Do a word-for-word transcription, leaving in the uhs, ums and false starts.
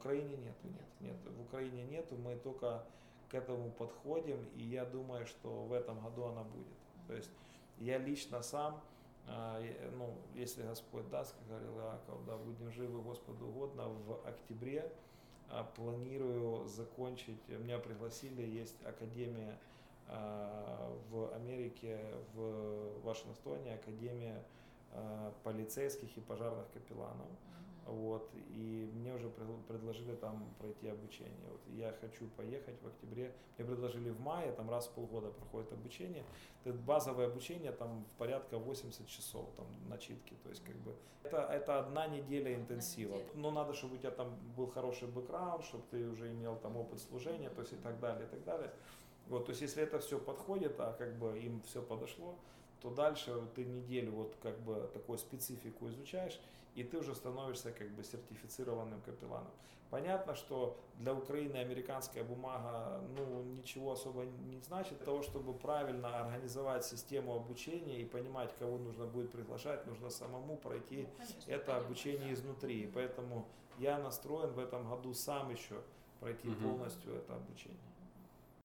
Украине нету, нет, нет, в Украине нету, мы только к этому подходим, и я думаю, что в этом году она будет. То есть я лично сам, ну, если Господь даст, как говорил Иаков, да, будем живы Господу угодно, в октябре планирую закончить, меня пригласили, есть академия в Америке, в Вашингтоне, академия полицейских и пожарных капелланов. Mm-hmm. Вот, и мне уже предложили там пройти обучение. Вот, я хочу поехать в октябре. Мне предложили в мае, там раз в полгода проходит обучение. Это базовое обучение, там в порядка восемьдесят часов там, начитки. То есть, как бы, это, это одна неделя интенсива. Но надо, чтобы у тебя там был хороший бэкграунд, чтобы ты уже имел там опыт служения, то есть и так далее, и так далее. Вот, то есть если это все подходит, а как бы им все подошло, то дальше ты неделю вот как бы такую специфику изучаешь, и ты уже становишься как бы сертифицированным капелланом. Понятно, что для Украины американская бумага ну, ничего особо не значит. Для того, чтобы правильно организовать систему обучения и понимать, кого нужно будет приглашать, нужно самому пройти ну, конечно, это обучение изнутри. И поэтому я настроен в этом году сам еще пройти угу. полностью это обучение.